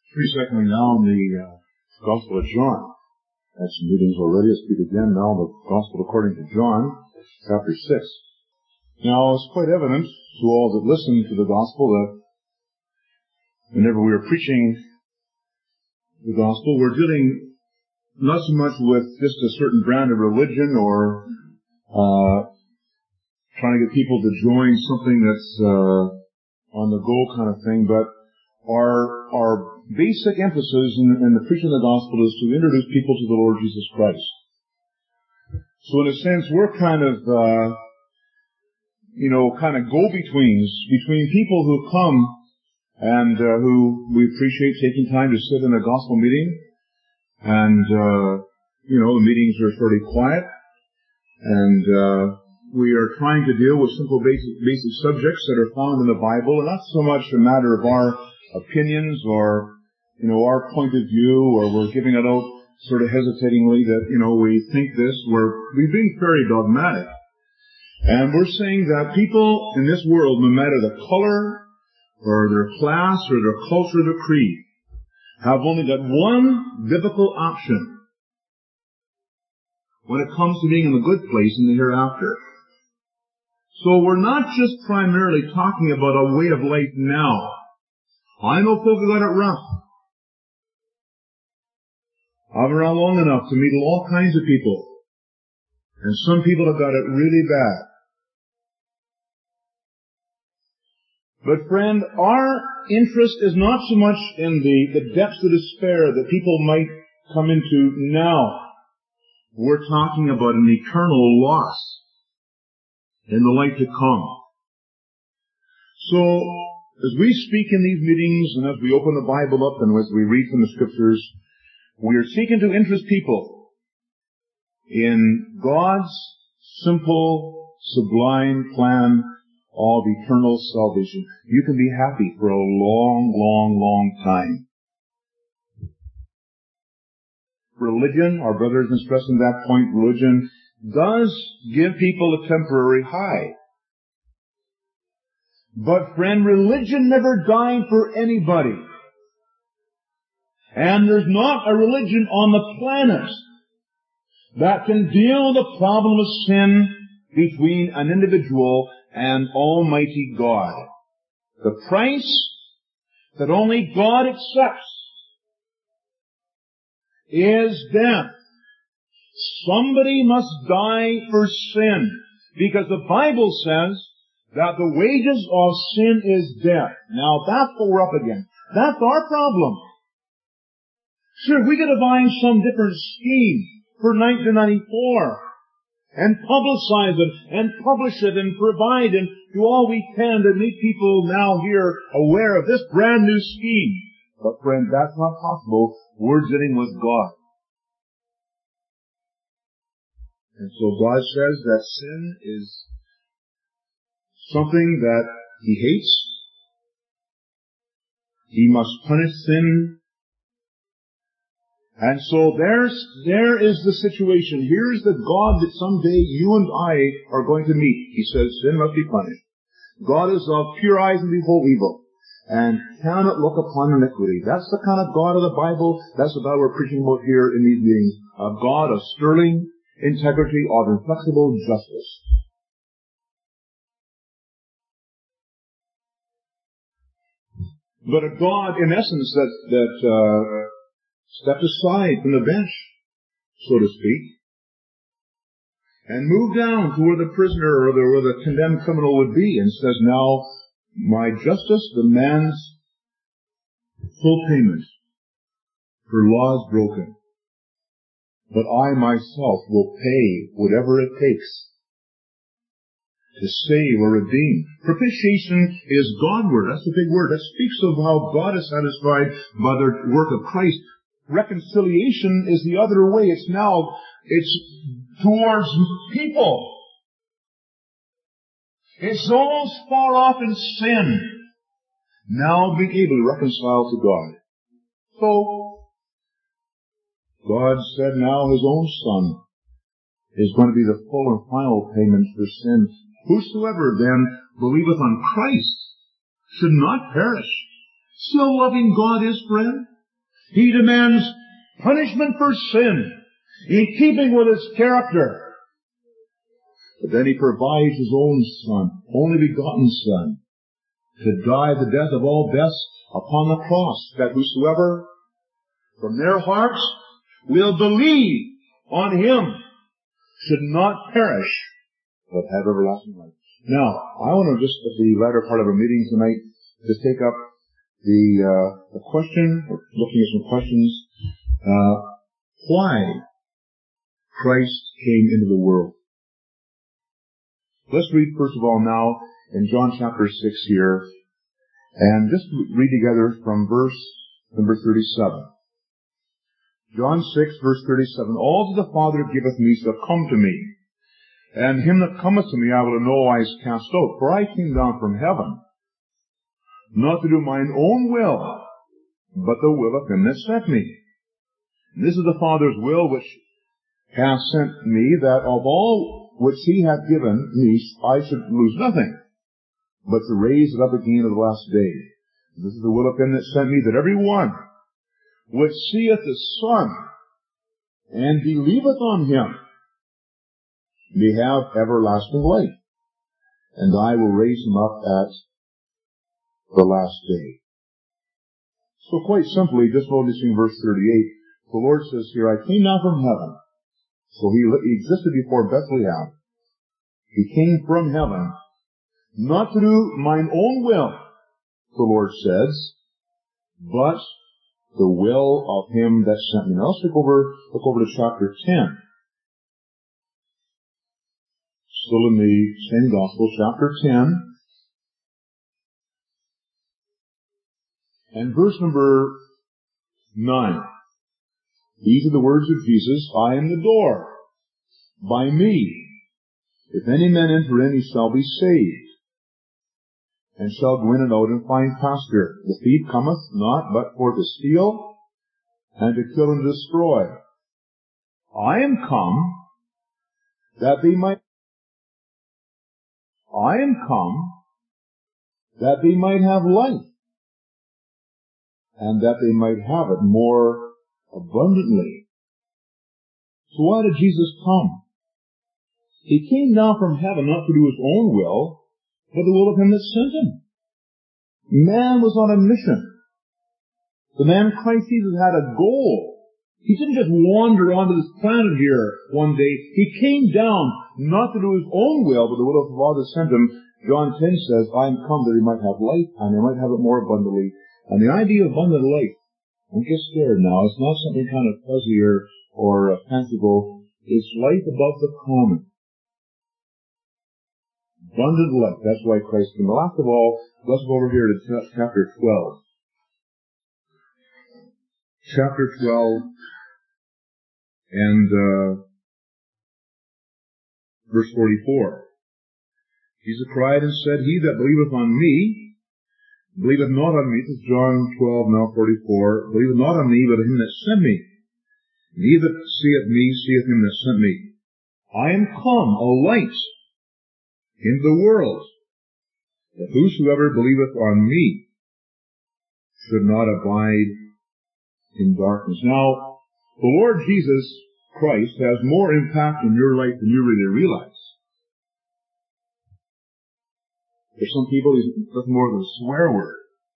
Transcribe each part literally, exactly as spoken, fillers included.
Three secondly now in the uh, Gospel of John. Had some meetings already. Let's speak again now the Gospel according to John, chapter six. Now, it's quite evident to all that listen to the Gospel that whenever we are preaching the Gospel, we're dealing not so much with just a certain brand of religion or uh trying to get people to join something that's uh on the go kind of thing, but our our basic emphasis in, in the preaching of the Gospel is to introduce people to the Lord Jesus Christ. So in a sense, we're kind of, uh, you know, kind of go-betweens between people who come and uh, who we appreciate taking time to sit in a gospel meeting. And, uh, you know, the meetings are fairly quiet. And uh, we are trying to deal with simple basic, basic subjects that are found in the Bible, and not so much a matter of our opinions or, you know, our point of view, or we're giving it out sort of hesitatingly that, you know, we think this. We're, we're being very dogmatic. And we're saying that people in this world, no matter the color or their class or their culture or their creed, have only got one biblical option when it comes to being in the good place in the hereafter. So we're not just primarily talking about a way of life now. I know folk have got it rough. I've been around long enough to meet all kinds of people. And some people have got it really bad. But friend, our interest is not so much in the, the depths of despair that people might come into now. We're talking about an eternal loss in the life to come. So, as we speak in these meetings and as we open the Bible up and as we read from the Scriptures, we are seeking to interest people in God's simple, sublime plan of eternal salvation. You can be happy for a long, long, long time. Religion, our brother has been stressing that point, religion does give people a temporary high. But friend, religion never died for anybody. And there's not a religion on the planet that can deal with the problem of sin between an individual and Almighty God. The price that only God accepts is death. Somebody must die for sin, because the Bible says that the wages of sin is death. Now that's what we're up against. That's our problem. Sure, we could devise some different scheme for nineteen ninety-four and publicize it and publish it and provide and do all we can to make people now here aware of this brand new scheme. But friend, that's not possible. We're dealing with God. And so God says that sin is something that He hates. He must punish sin. And so there's, there is the situation. Here's the God that someday you and I are going to meet. He says sin must be punished. God is of pure eyes and behold evil, and cannot look upon iniquity. That's the kind of God of the Bible. That's the God we're preaching about here in these meetings. A God of sterling integrity, of inflexible justice. But a God, in essence, that, that, uh, stepped aside from the bench, so to speak, and moved down to where the prisoner or the, where the condemned criminal would be, and says, now, my justice demands full payment for laws broken, but I myself will pay whatever it takes to save or redeem. Propitiation is Godward. That's the big word. That speaks of how God is satisfied by the work of Christ. Reconciliation is the other way. It's now, it's towards people. It's those far off in sin now being able to reconcile to God. So, God said now His own Son is going to be the full and final payment for sin. Whosoever then believeth on Christ should not perish. Still loving God is, friend. He demands punishment for sin in keeping with His character. But then He provides His own Son, only begotten Son, to die the death of all deaths upon the cross, that whosoever from their hearts will believe on Him should not perish, but have everlasting life. Now, I want to just, at the latter part of our meeting tonight, just take up the, uh, the question, or looking at some questions, uh, why Christ came into the world. Let's read first of all now in John chapter six here, and just read together from verse number thirty-seven. John six, verse thirty-seven. All that the Father giveth me shall come to me, and him that cometh to me I will in no wise cast out. For I came down from heaven, not to do mine own will, but the will of him that sent me. And this is the Father's will which hath sent me, that of all which he hath given me I should lose nothing, but to raise it up again at the last day. This is the will of him that sent me, that every one which seeth the Son and believeth on him may have everlasting life, and I will raise him up at the last day. So quite simply, just noticing verse thirty-eight, the Lord says here, I came down from heaven. So he, he existed before Bethlehem. He came from heaven, not to do mine own will, the Lord says, but the will of him that sent me. Now let's look over, look over to chapter ten. Still in the same gospel, chapter ten. And verse number nine. These are the words of Jesus, I am the door. By me, if any man enter in, he shall be saved, and shall go in and out and find pasture. The thief cometh not but for to steal, and to kill and destroy. I am come, that they might, I am come, that they might have life, and that they might have it more abundantly. So why did Jesus come? He came down from heaven not to do his own will, but the will of him that sent him. Man was on a mission. The man Christ Jesus had a goal. He didn't just wander onto this planet here one day. He came down not to do his own will, but the will of the Father that sent him. John ten says, I am come that he might have life, and they might have it more abundantly. And the idea of abundant life, don't get scared now. It's not something kind of fuzzy or, or uh, fanciful. It's life above the common. Abundant life. That's why Christ came. Last of all, let's go over here to t- chapter twelve. Chapter twelve and uh, verse forty-four. Jesus cried and said, He that believeth on me, believeth not on me, this is John twelve, now forty-four, believeth not on me, but on him that sent me. And he that seeth me, seeth him that sent me. I am come, a light into the world, that whosoever believeth on me should not abide in darkness. Now, the Lord Jesus Christ has more impact in your life than you really realize. For some people, he's nothing more than a swear word.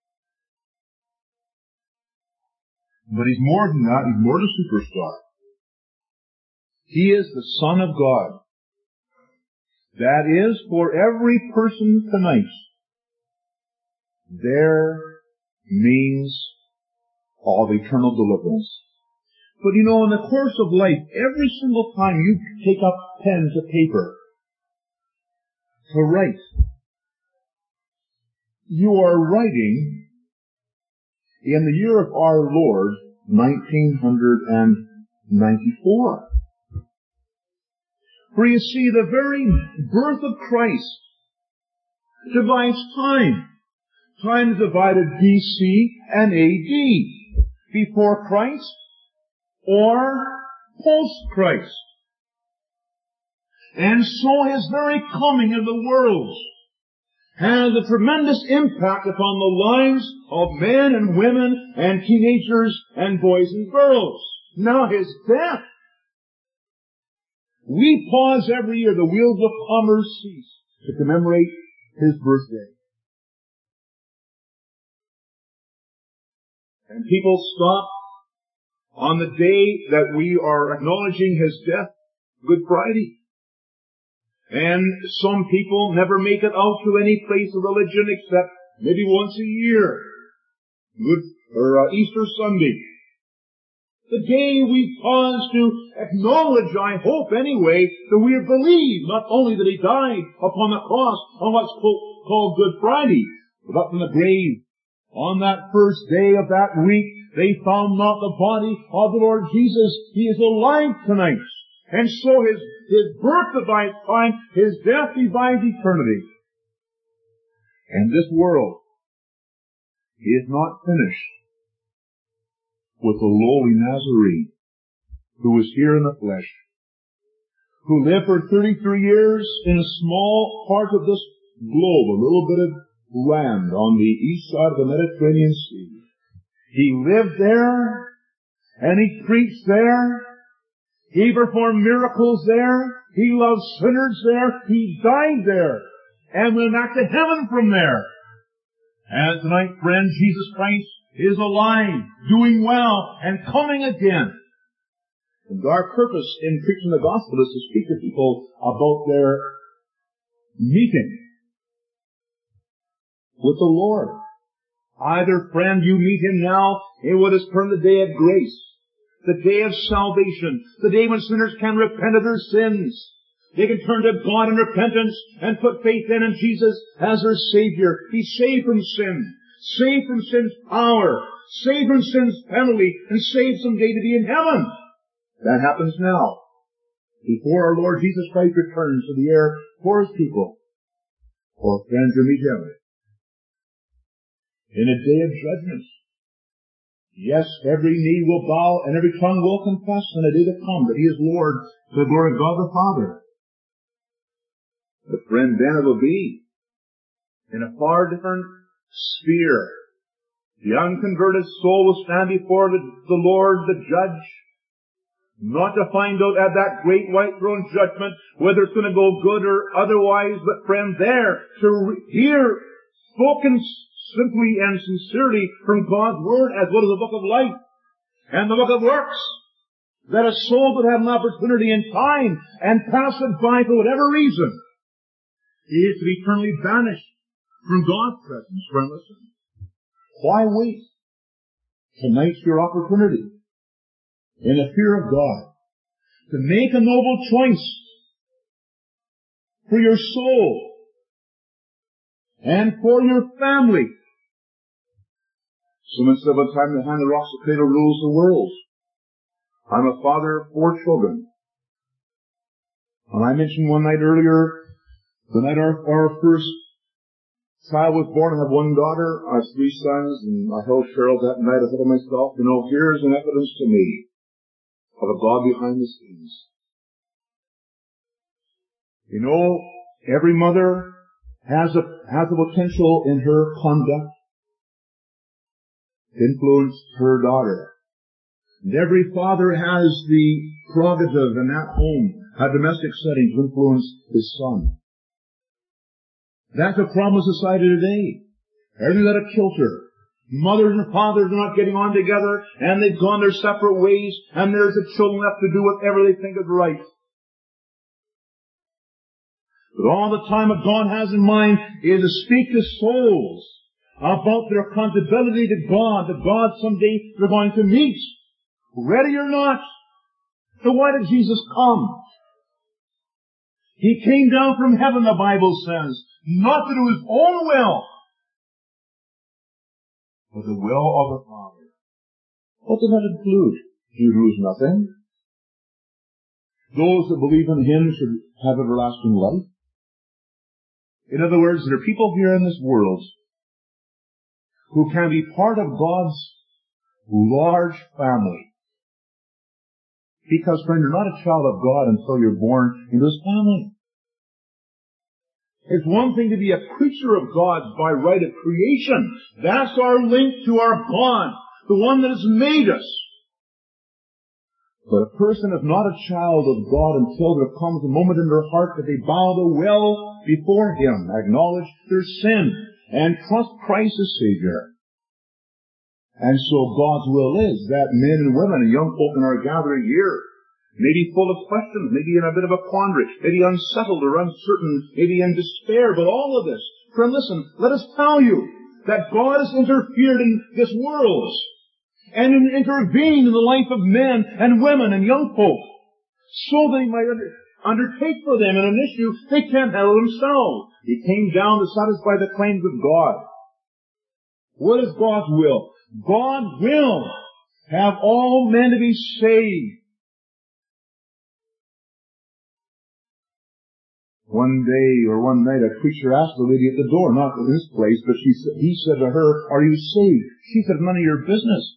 But he's more than that. He's more than a superstar. He is the Son of God. That is, for every person tonight, there means of eternal deliverance. But you know, in the course of life, every single time you take up pen to paper to write, you are writing in the year of our Lord, nineteen ninety-four. For you see, the very birth of Christ divides time. Time is divided B C and A D, before Christ or post-Christ. And so his very coming into the world has a tremendous impact upon the lives of men and women and teenagers and boys and girls. Now his death. We pause every year, the wheels of commerce cease, to commemorate his birthday. And people stop on the day that we are acknowledging his death, Good Friday. And some people never make it out to any place of religion except maybe once a year. Good, or uh, Easter Sunday. The day we pause to acknowledge, I hope anyway, that we believe not only that he died upon the cross on what's called Good Friday, but up in the grave. On that first day of that week, they found not the body of the Lord Jesus. He is alive tonight. And so his, his birth divides time, his death divides eternity. And this world is not finished with the lowly Nazarene who was here in the flesh, who lived for thirty-three years in a small part of this globe, a little bit of land on the east side of the Mediterranean Sea. He lived there, and he preached there. He performed miracles there. He loved sinners there. He died there, and went back to heaven from there. And tonight, friend, Jesus Christ is alive, doing well, and coming again. And our purpose in preaching the gospel is to speak to people about their meeting with the Lord. Either, friend, you meet him now in what is termed the day of grace, the day of salvation, the day when sinners can repent of their sins. They can turn to God in repentance and put faith in in Jesus as their Savior. He's saved from sin, saved from sin's power, saved from sin's penalty, and saved someday to be in heaven. That happens now, before our Lord Jesus Christ returns to the air for his people, for friends to meet him in a day of judgment. Yes, every knee will bow and every tongue will confess in a day to come that he is Lord to the glory of God the Father. But friend, then it will be in a far different sphere. The unconverted soul will stand before the, the Lord, the Judge, not to find out at that great white throne judgment whether it's going to go good or otherwise, but friend, there to re- hear spoken simply and sincerely from God's Word as well as the book of life and the book of works, that a soul would have an opportunity in time and pass it by for whatever reason is to be eternally banished from God's presence. Friend, listen. Why wait? Tonight's your opportunity, in the fear of God, to make a noble choice for your soul and for your family. Someone said, by the time behind the rocks the cradle rules the world. I'm a father of four children. And I mentioned one night earlier, the night our, our first child was born, I have one daughter, I have three sons, and I held Cheryl that night. I thought to myself, you know, here's an evidence to me of a God behind the scenes. You know, every mother has a, has a potential in her conduct to influence her daughter. And every father has the prerogative in that home, a domestic setting, to influence his son. That's a problem with society today. Everything's at a kilter. Mothers and fathers are not getting on together, and they've gone their separate ways, and there's the children left to do whatever they think is right. But all the time what God has in mind is to speak to souls about their accountability to God, that God someday they're going to meet, ready or not. So why did Jesus come? He came down from heaven, the Bible says, not to do his own will, but the will of the Father. What does that include? You lose nothing. Those that believe in him should have everlasting life. In other words, there are people here in this world who can be part of God's large family. Because, friend, you're not a child of God until you're born into his family. It's one thing to be a creature of God's by right of creation. That's our link to our God, the one that has made us. But a person is not a child of God until there comes a moment in their heart that they bow the will before Him, acknowledge their sin, and trust Christ as Savior. And so God's will is that men and women and young folk in our gathering here may be full of questions, maybe in a bit of a quandary, maybe unsettled or uncertain, maybe in despair, but all of this. Friend, listen, let us tell you that God has interfered in this world and intervened in the life of men and women and young folk so that He might under, undertake for them in an issue they can't handle themselves. He came down to satisfy the claims of God. What is God's will? God will have all men to be saved. One day or one night a preacher asked the lady at the door, not in this place, but she, he said to her, "Are you saved?" She said, "None of your business."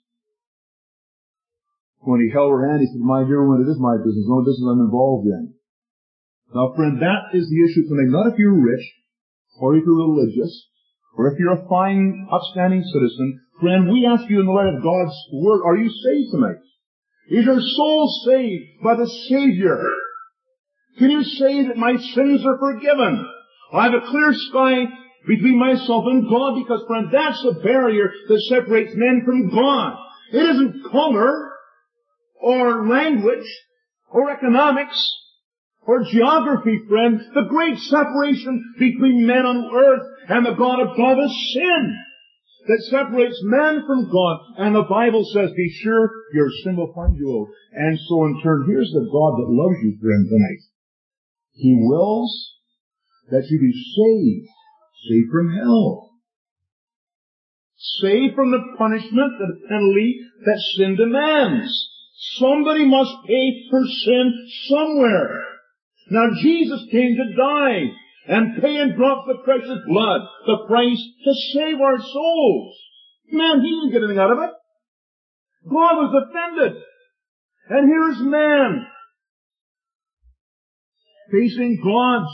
When he held her hand, he said, "My dear woman, it is my business, no business I'm involved in." Now friend, that is the issue tonight. Not if you're rich, or if you're religious, or if you're a fine, upstanding citizen. Friend, we ask you in the light of God's Word, are you saved tonight? Is your soul saved by the Savior? Can you say that my sins are forgiven? I have a clear sky between myself and God, because, friend, that's the barrier that separates men from God. It isn't color, or language, or economics, or geography, friend. The great separation between men on earth and the God above is sin that separates man from God. And the Bible says, be sure your sin will find you out. And so in turn, here's the God that loves you, friend, tonight. He wills that you be saved, saved from hell, saved from the punishment, the penalty that sin demands. Somebody must pay for sin somewhere. Now Jesus came to die and pay and drop the precious blood, the price to save our souls. Man, He didn't get anything out of it. God was offended. And here's man facing God's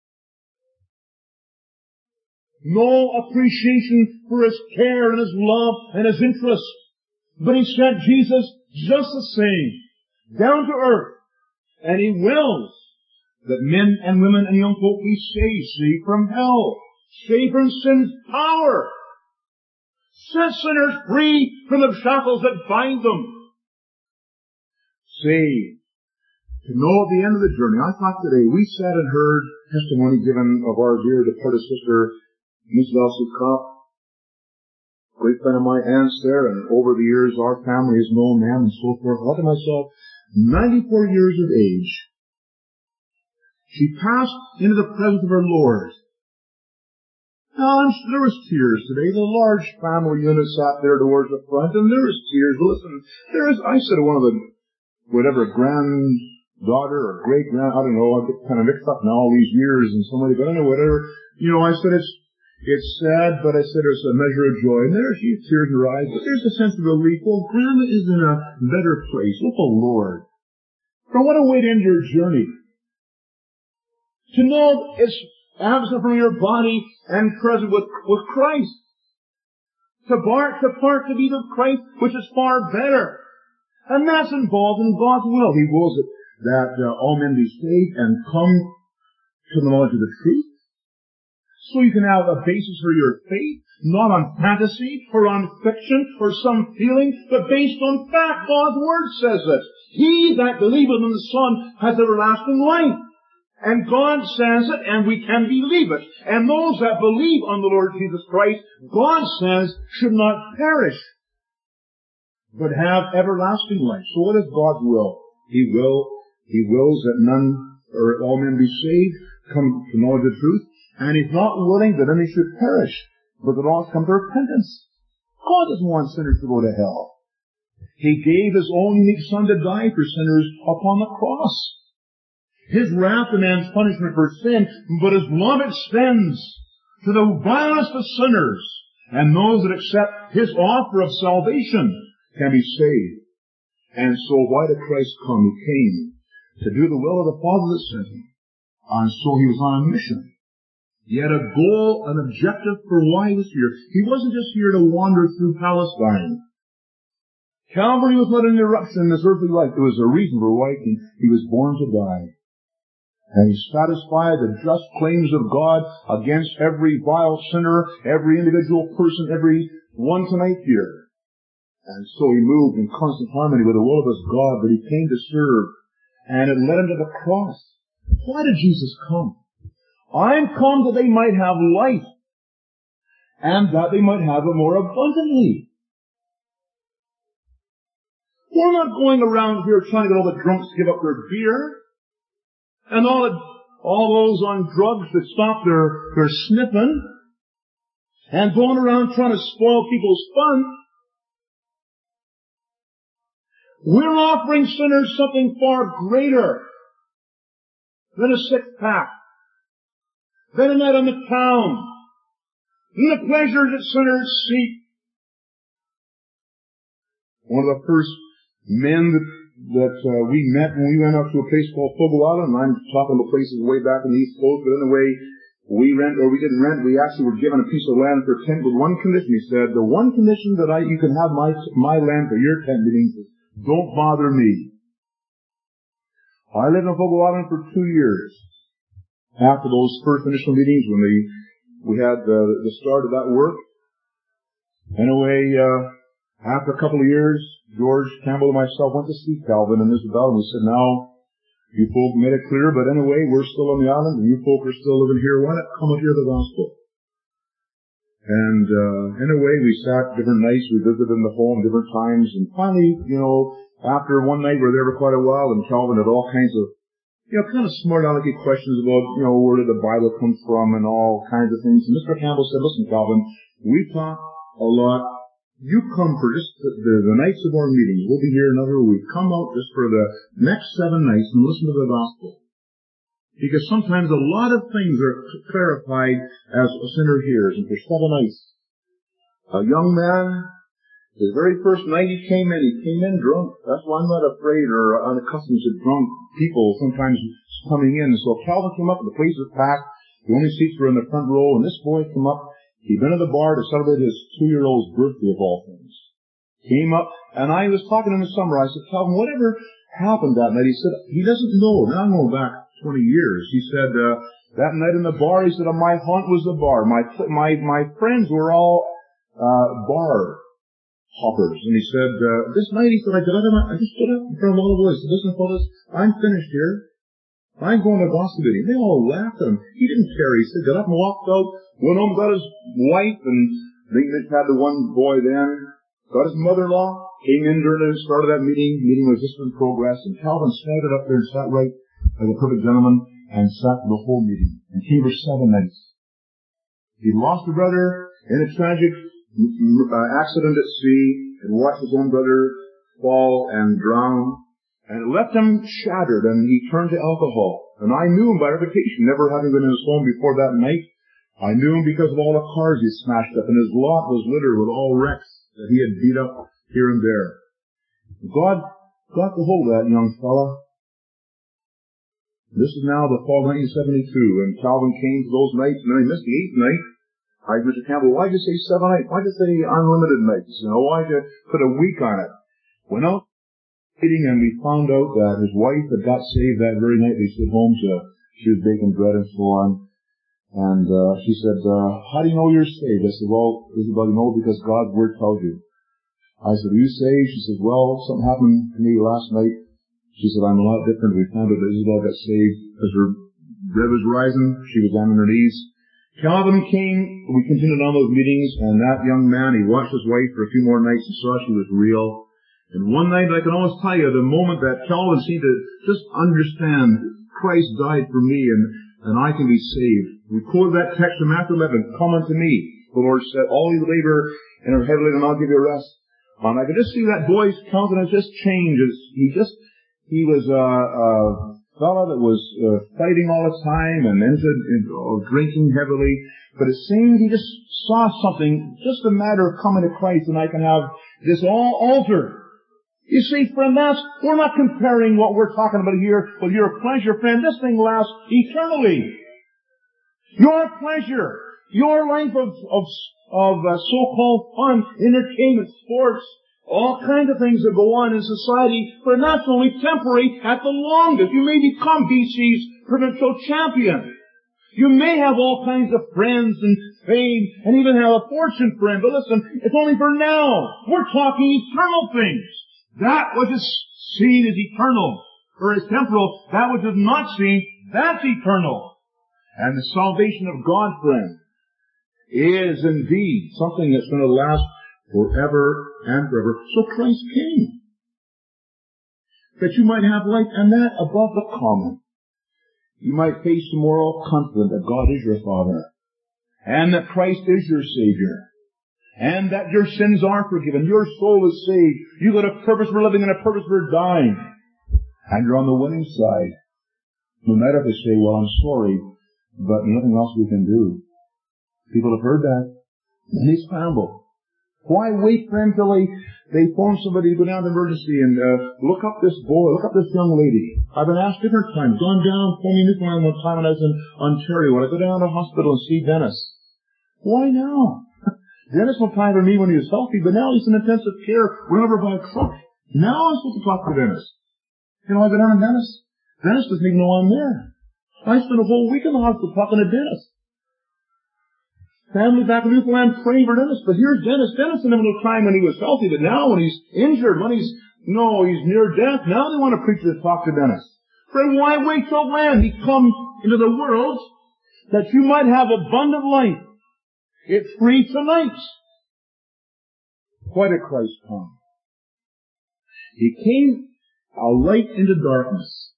no appreciation for His care and His love and His interest. But He sent Jesus just the same, down to earth. And He wills that men and women and young folk be saved, saved from hell, saved from sin's power, set sinners free from the shackles that bind them, saved to know at the end of the journey. I thought today we sat and heard testimony given of our dear departed sister, Miss Elsie Kopp, great friend of my aunt's there, and over the years our family has known them and so forth. I thought to myself, ninety-four years of age, she passed into the presence of her Lord. Now, there was tears today. The large family unit sat there towards the front, and there was tears. Listen, there is, I said to one of the, whatever, granddaughter or great-grand, I don't know, I get kind of mixed up now all these years and so many, but anyway, whatever. You know, I said it's, it's sad, but I said there's a measure of joy. And there she, tears in her eyes, but there's a sense of relief. Well, Grandma is in a better place with the Lord. For what a way to end your journey. To know it's absent from your body and present with, with Christ. To part, to part to be with Christ, which is far better. And that's involved in God's will. He wills it that uh, all men be saved and come to the knowledge of the truth. So you can have a basis for your faith, not on fantasy or on fiction or some feeling, but based on fact. God's Word says it. He that believeth in the Son has everlasting life. And God says it, and we can believe it. And those that believe on the Lord Jesus Christ, God says, should not perish, but have everlasting life. So what is God's will? He will, He wills that none, or all men be saved, come to know the truth, and He's not willing that any should perish, but that all come to repentance. God doesn't want sinners to go to hell. He gave His own unique Son to die for sinners upon the cross. His wrath demands punishment for sin, but His love extends to the vilest of sinners, and those that accept His offer of salvation can be saved. And so why did Christ come? He came to do the will of the Father that sent Him. And so He was on a mission. He had a goal, an objective for why he was here. He wasn't just here to wander through Palestine. Calvary was not an eruption in this earthly life. It was a reason for why he, he was born to die. And he satisfied the just claims of God against every vile sinner, every individual person, every one tonight here. And so he moved in constant harmony with the will of his God that he came to serve. And it led him to the cross. Why did Jesus come? I'm come that they might have life, and that they might have it more abundantly. We're not going around here trying to get all the drunks to give up their beer, and all the, all those on drugs that stop their, their sniffing, and going around trying to spoil people's fun. We're offering sinners something far greater than a six-pack, than a night on the town, than the pleasures that sinners seek. One of the first men that, that uh, we met when we went up to a place called Fogoala, and I'm talking about places way back in the East Coast, but in a way, we rent, or we didn't rent, we actually were given a piece of land for tent with one condition. He said, the one condition that I, you can have my, my land for your tent meetings is, don't bother me. I lived in Fogoala for two years. After those first initial meetings, when we, we had the, the start of that work. Anyway, uh, after a couple of years, George Campbell and myself went to see Calvin and Isabel, and we said, now, you folk made it clear, but anyway, we're still on the island, and you folk are still living here. Why not come and hear the gospel? And, uh, anyway, we sat different nights, we visited in the home different times, and finally, you know, after one night we were there for quite a while, and Calvin had all kinds of You know, kind of smart alecky questions about, you know, where did the Bible come from and all kinds of things. And Mister Campbell said, listen, Calvin, we talk a lot. You come for just the, the, the nights of our meetings. We'll be here another week. Come out just for the next seven nights and listen to the gospel. Because sometimes a lot of things are clarified as a sinner hears. And for seven nights, a young man, his very first night he came in, he came in drunk. That's why I'm not afraid or unaccustomed to drunk people sometimes coming in. And so Calvin came up, and the place was packed. The only seats were in the front row, and this boy came up. He'd been to the bar to celebrate his two-year-old's birthday of all things. Came up, and I was talking to him in summer. I said, Calvin, whatever happened that night? He said, he doesn't know. Now I'm going back twenty years. He said, uh, that night in the bar, he said, my haunt was the bar. My, my, my friends were all, uh, bar hoppers. And he said, uh, this night, he said, I got up, I just stood up in front of all the boys. He said, listen, fellas, I'm finished here. I'm going to gospel meeting. They all laughed at him. He didn't care. He said, got up and walked out, went home, got his wife, and they had the one boy then, got his mother-in-law, came in during the start of that meeting. Meeting was just in progress, and Calvin staggered up there and sat right like a perfect gentleman, and sat for the whole meeting, and came for seven nights. He lost a brother in a tragic Uh, accident at sea, and watched his own brother fall and drown, and it left him shattered, and he turned to alcohol. And I knew him by reputation, never having been in his home before that night. I knew him because of all the cars he smashed up, and his lot was littered with all wrecks that he had beat up here and there. God got the hold of that young fella. This is now the fall of nineteen seventy-two, and Calvin came to those nights, and then he missed the eighth night. I said, Mister Campbell, why'd you say seven nights? Why'd you say unlimited nights? You know, why'd you put a week on it? Went out eating, and we found out that his wife had got saved that very night. They stayed home to, she was baking bread and so on. And, uh, she said, uh, how do you know you're saved? I said, well, Isabel, you know, because God's word tells you. I said, are you saved? She said, well, something happened to me last night. She said, I'm a lot different. We found out that Isabel got saved as her bread was rising. She was down on her knees. Calvin came, we continued on those meetings, and that young man, he watched his wife for a few more nights and saw she was real. And one night, I can almost tell you, the moment that Calvin seemed to just understand Christ died for me and, and I can be saved. We quoted that text from Matthew eleven, come unto me, the Lord said, all you labor and are heavy laden, and I'll give you rest. And I could just see that boy's countenance just change. He just, he was, uh, uh, fellow that was uh, fighting all the time and into uh, drinking heavily, but it seemed he just saw something, just a matter of coming to Christ, and I can have this all altered. You see, friend, that's, we're not comparing what we're talking about here with your pleasure, friend. This thing lasts eternally. Your pleasure, your life of, of, of uh, so-called fun, entertainment, sports, all kinds of things that go on in society, but that's only temporary at the longest. You may become B C's provincial champion. You may have all kinds of friends and fame, and even have a fortune friend, but listen, it's only for now. We're talking eternal things. That which is seen is eternal, or is temporal. That which is not seen, that's eternal. And the salvation of God, friend, is indeed something that's going to last forever and forever. So Christ came, that you might have life, and that above the common. You might face tomorrow confident that God is your Father, and that Christ is your Savior, and that your sins are forgiven, your soul is saved, you got a purpose for living and a purpose for dying, and you're on the winning side. No matter if they say, well, I'm sorry, but nothing else we can do. People have heard that, and they scramble. Why wait for them till they, they phone somebody to go down to emergency and uh, look up this boy, look up this young lady. I've been asked different times, gone down, phone me Newfoundland one time when I was in Ontario. When I go down to the hospital and see Dennis. Why now? Dennis will time for me when he was healthy, but now he's in intensive care, run over by a truck. Now I'm supposed to talk to Dennis. You know, I go down to Dennis. Dennis doesn't even know I'm there. I spent a whole week in the hospital talking to Dennis. Family back in Newfoundland praying for Dennis, but here's Dennis. Dennis didn't have no time when he was healthy, but now when he's injured, when he's, no, he's near death, now they want a preacher to talk to Dennis. Friend, why wait till then? He comes into the world that you might have abundant life. It's free tonight. Why did Christ come? He came a light into darkness.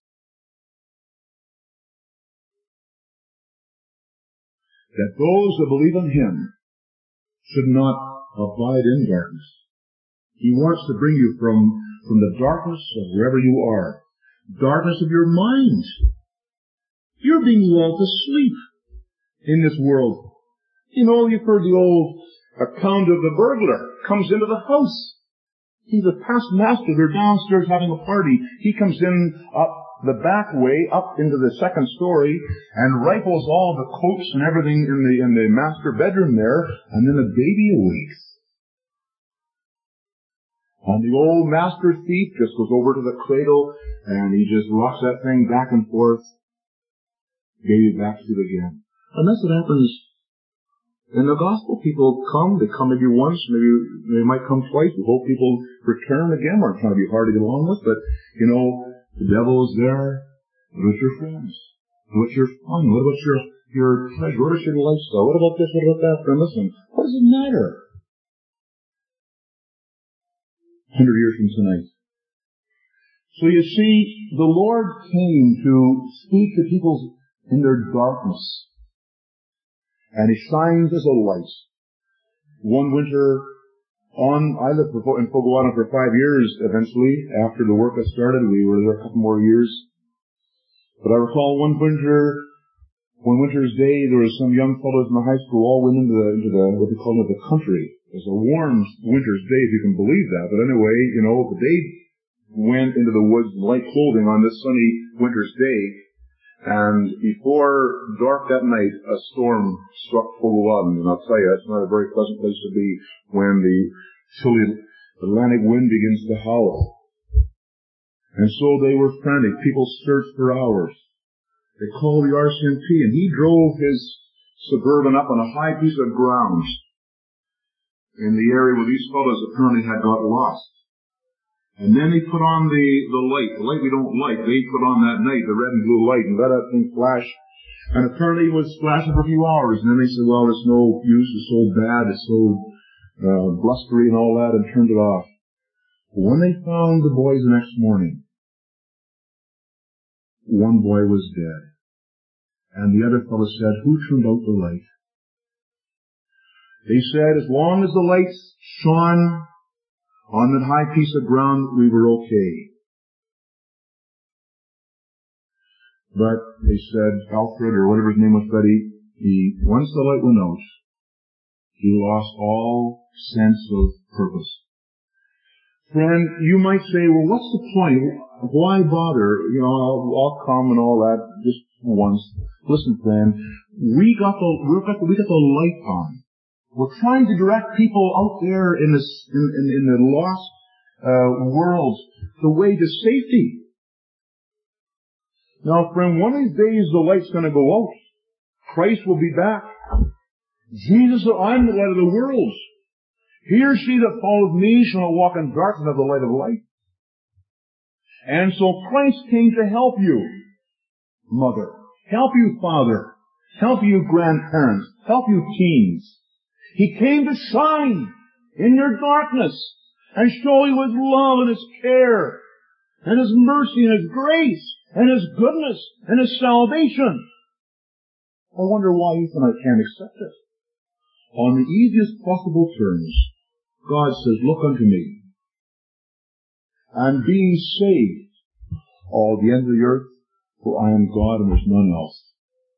That those that believe in Him should not abide in darkness. He wants to bring you from, from the darkness of wherever you are. Darkness of your mind. You're being lulled to sleep in this world. You know, you've heard the old account of the burglar. Comes into the house. He's a past master. They're downstairs having a party. He comes in up the back way up into the second story and rifles all the coats and everything in the in the master bedroom there, and then the baby awakes. And the old master thief just goes over to the cradle and he just rocks that thing back and forth. Baby back to it again. And that's what happens in the gospel. People come, they come maybe once, maybe they might come twice. We hope people return again. We're trying to be hard to get along with, but you know, the devil is there. What about your friends? What's your fun? What about your, your pleasure? What is your lifestyle? What about this? What about that? Friend, listen, what does it matter? Hundred years from tonight. So you see, the Lord came to speak to people in their darkness. And He shines as a light. One winter, On, I lived in Fogowana for five years eventually. After the work had started, we were there a couple more years. But I recall one winter, one winter's day, there was some young fellows in the high school all went into the, into the, what they call it, the country. It was a warm winter's day, if you can believe that. But anyway, you know, they went into the woods in light clothing on this sunny winter's day. And before dark that night, a storm struck Fogowana. And I'll tell you, it's not a very pleasant place to be when the chilly Atlantic wind begins to howl. And so they were frantic. People searched for hours. They called the R C M P, and he drove his Suburban up on a high piece of ground in the area where these fellows apparently had got lost. And then they put on the, the light, the light we don't like, they put on that night, the red and blue light, and let that thing flash. And apparently it was flashing for a few hours, and then they said, well, it's no use, it's so bad, it's so uh, blustery and all that, and turned it off. But when they found the boys the next morning, one boy was dead. And the other fellow said, who turned out the light? They said, as long as the lights shone on that high piece of ground, we were okay. But they said, Alfred, or whatever his name was, Betty, he, once the light went out, he lost all sense of purpose. Friend, you might say, well, what's the point? Why bother? You know, I'll, I'll come and all that. Just once. Listen, friend, we got the, we got the, we got the light on. We're trying to direct people out there in this, in, in, in the lost, uh, world, the way to safety. Now, friend, one of these days the light's gonna go out. Christ will be back. Jesus said, I'm the light of the world. He or she that follows me shall not walk in darkness, but have the light of life. And so Christ came to help you, mother. Help you, father. Help you, grandparents. Help you, teens. He came to shine in your darkness and show you His love and His care and His mercy and His grace and His goodness and His salvation. I wonder why you and I can't accept it. On the easiest possible terms, God says, look unto me. And being saved, all the ends of the earth, for I am God and there's none else.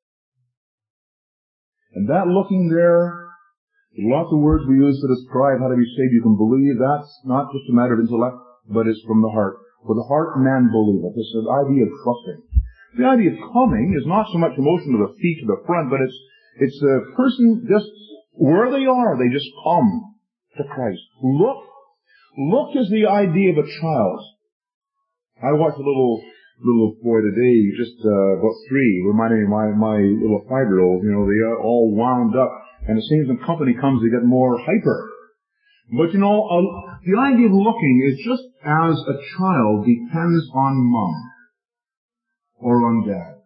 And that looking there, lots of words we use to describe how to be saved. You can believe that's not just a matter of intellect, but it's from the heart. For the heart man believeth. This is the idea of trusting. The idea of coming is not so much a motion of the feet to the front, but it's it's a person just where they are, they just come to Christ. Look, look is the idea of a child. I watched a little little boy today, just uh, about three, reminding me of my my little five-year-old. You know, they are all wound up, and it seems when company comes, they get more hyper. But you know, uh, the idea of looking is just as a child depends on mom or on dad.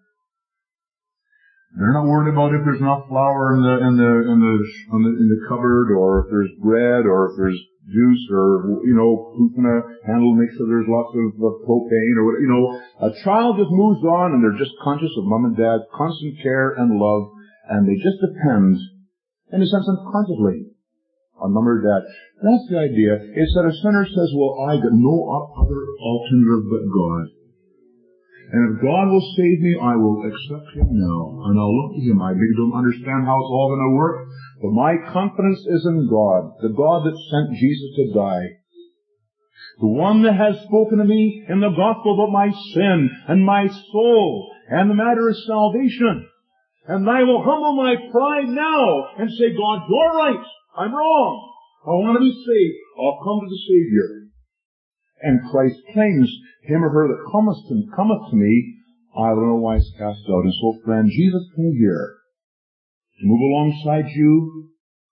They're not worried about if there's enough flour in the in the in the in the, in the cupboard, or if there's bread, or if there's juice, or you know who's going to handle, make sure there's lots of, of propane, or what. You know, a child just moves on, and they're just conscious of mom and dad's constant care and love, and they just depend, in a sense, unconsciously, on mom or dad. That's the idea. It's that a sinner says, "Well, I got no other alternative but God." And if God will save me, I will accept Him now. And I'll look to Him. I really don't understand how it's all going to work, but my confidence is in God, the God that sent Jesus to die. The one that has spoken to me in the gospel about my sin and my soul and the matter of salvation. And I will humble my pride now and say, God, you're right. I'm wrong. I want to be saved. I'll come to the Savior. And Christ claims, him or her that cometh to, cometh to me, I will no wise cast out. And so, friend, Jesus came here to move alongside you,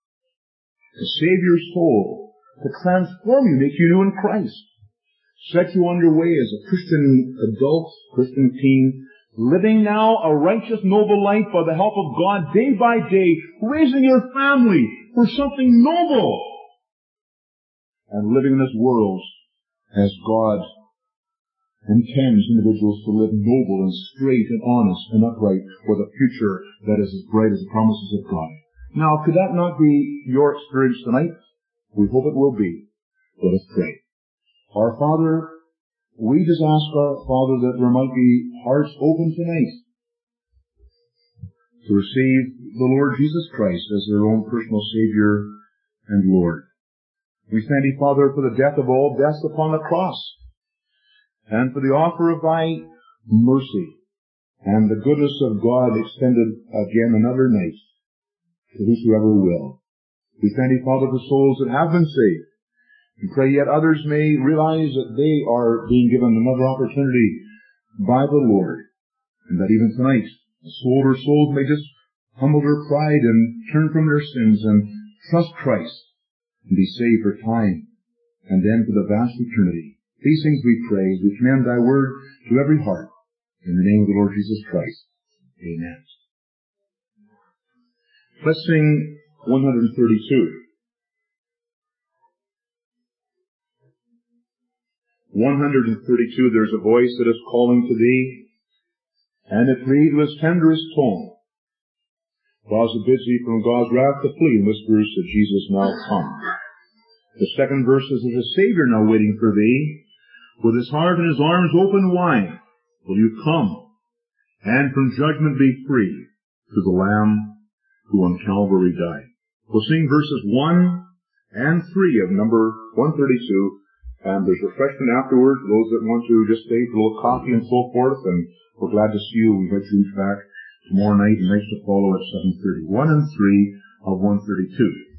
to save your soul, to transform you, make you new in Christ, set you on your way as a Christian adult, Christian teen, living now a righteous, noble life by the help of God day by day, raising your family for something noble, and living in this world as God intends individuals to live noble and straight and honest and upright for the future that is as bright as the promises of God. Now, could that not be your experience tonight? We hope it will be. Let us pray. Our Father, we just ask our Father that there might be hearts open tonight to receive the Lord Jesus Christ as their own personal Savior and Lord. We thank Thee, Father, for the death of all deaths upon the cross, and for the offer of Thy mercy, and the goodness of God extended again another night to whosoever will. We thank Thee, Father, for souls that have been saved, and pray yet others may realize that they are being given another opportunity by the Lord, and that even tonight, a soul or souls may just humble their pride and turn from their sins and trust Christ, and be saved for time, and then for the vast eternity. These things we pray as we commend Thy word to every heart. In the name of the Lord Jesus Christ. Amen. Let's sing one thirty-two. one thirty-two, there's a voice that is calling to thee, and it pleads with tenderest tone, whilst it bids thee from God's wrath to flee, and whispers that Jesus now come. The second verse is, there's a Savior now waiting for thee, with His heart and His arms open wide. Will you come, and from judgment be free, to the Lamb who on Calvary died? We'll sing verses one and three of number one thirty-two, And there's refreshment afterwards for those that want to just stay for a little coffee and so forth. And we're glad to see you. We invite you back tomorrow night and nights to follow at seven thirty. one and three of one thirty-two.